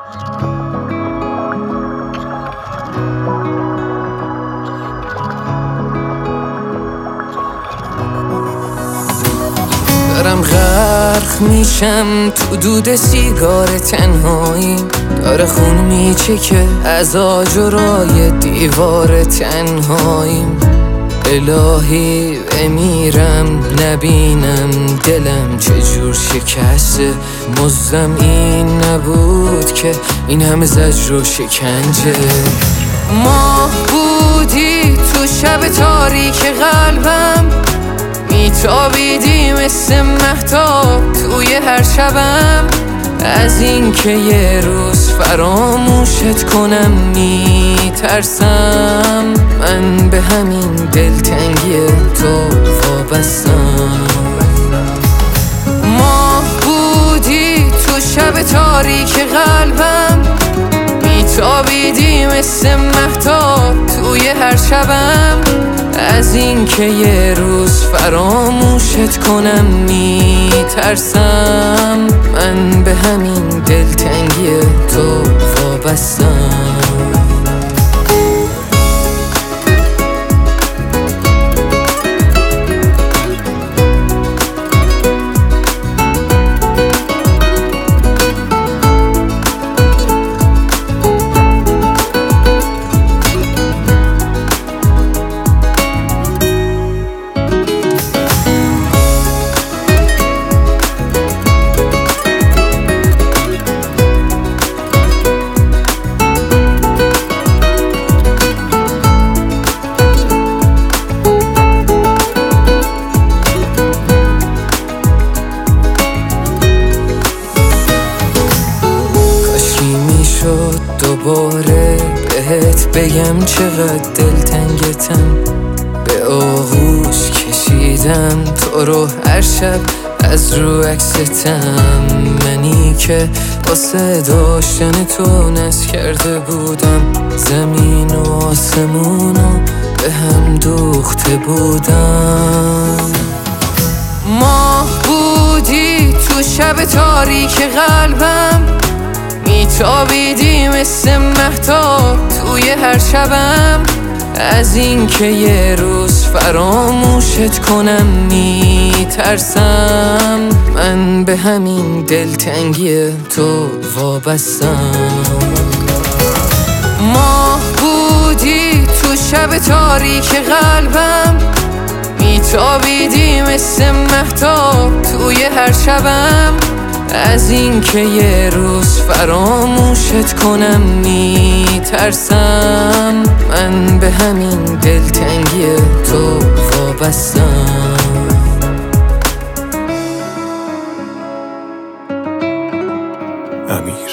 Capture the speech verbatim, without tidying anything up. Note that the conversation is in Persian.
دارم غرق میشم تو دود سیگار تنهایی، داره خون میچکه از آجرای دیوار تنهاییم. الهی بمیرم نبینم دلم چجور شکسته، مزدم این نبود که این همه زجر و شکنجه. ماه بودی تو شب تاریک قلبم، میتابیدی مثل مهتاب توی هر شبم. از این که یه روز فراموشت کنم میترسم، من به همین دلتنگی تو وابستم. ماه بودی تو شب تاریک قلبم، میتابیدی مثل مهتاب توی هر شبم. از این که یه روز فراموشت کنم میترسم، من به همین دلتنگی تو وابستم. دوباره بهت بگم چقدر دلتنگتم، به آغوش کشیدم تو رو هر شب از رو عکستم. منی که واسه داشتن تو نس کرده بودم، زمین و آسمونو به هم دوخته بودم. ماه بودی تو شب تاریک قلبم، میتابیدی مثل مهتاب توی هر شبم. از این که یه روز فراموشت کنم میترسم، من به همین دلتنگی تو وابستم. ماه بودی تو شب تاریک قلبم، میتابیدی مثل مهتاب توی هر شبم. از این که یه روز فراموشت کنم میترسم، من به همین دلتنگی تو وابستم. امیر